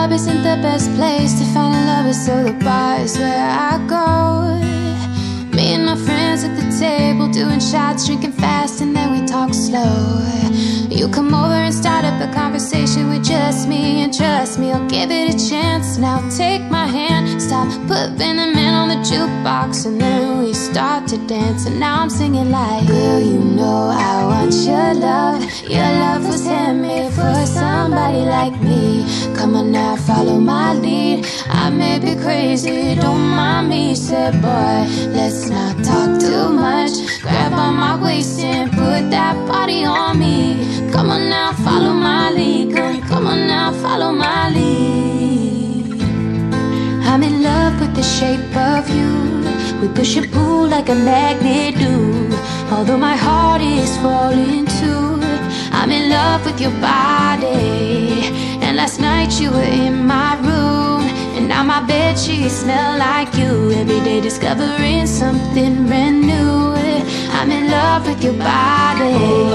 club isn't the best place to find a lover, so the bar is where I go. Me and my friends at the table, doing shots, drinking fast, and then we talk slow. You come over and start up a conversation with just me, and trust me, I'll give it a chance. Now take my hand, stop putting the man on the jukebox, and then we start to dance. And now I'm singing like, girl, you know I want your love. Your love was handmade for somebody like me. Come on now, follow my lead. I may be crazy, don't mind me. Said, boy, let's not talk too much. Grab on my waist and put that body on me. Come on now, follow my lead. Come on now, follow my lead. I'm in love with the shape of you. We push and pull like a magnet do. Although my heart is falling too, I'm in love with your body. And last night you were in my room, and now my bedsheets smell like you. Every day discovering something brand new. I'm in love with your body.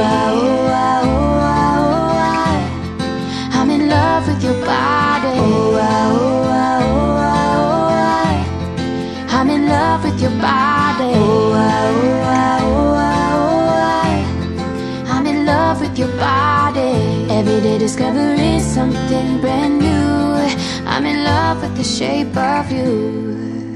I'm in love with your body. I'm in love with your body. I'm in love with your body. Every day discovering something brand new. I'm in love with the shape of you.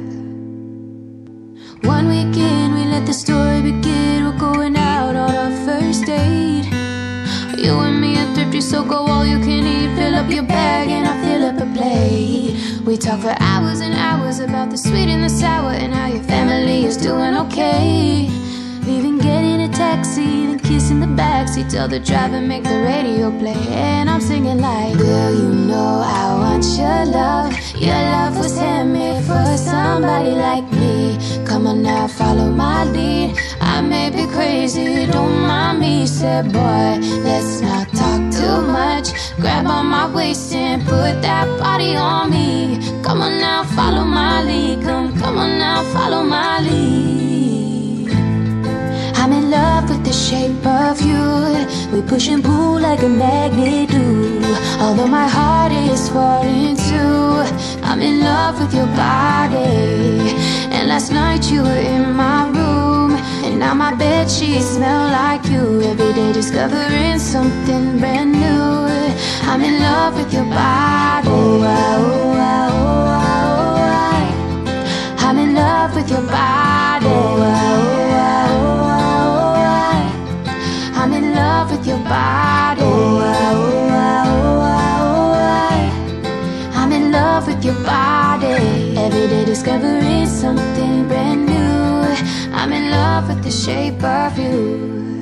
One weekend we let the story begin. We're going out on our first date. You and me are thrifty, so go all you can eat. Fill up your bag and I'll fill up a plate. We talk for hours and hours about the sweet and the sour, and how your family is doing okay. Leaving, getting a taxi, then kissing the backseat. Tell the driver, make the radio play. And I'm singing like, girl, you know I want your love. Your love was handmade for somebody like me. Come on now, follow my lead. I may be crazy, don't mind me. Said, boy, let's not talk too much. Grab on my waist and put that body on me. Come on now, follow my lead. Come on now, follow my lead. I'm in love with the shape of you. We push and pull like a magnet do. Although my heart is falling too, I'm in love with your body. And last night you were in my room, and now my bedsheets smell like you. Every day discovering something brand new. I'm in love with your body. I'm in love with your body. I'm in love with your body. I'm in love with your body. Every day discovering something brand new. I'm in love with the shape of you.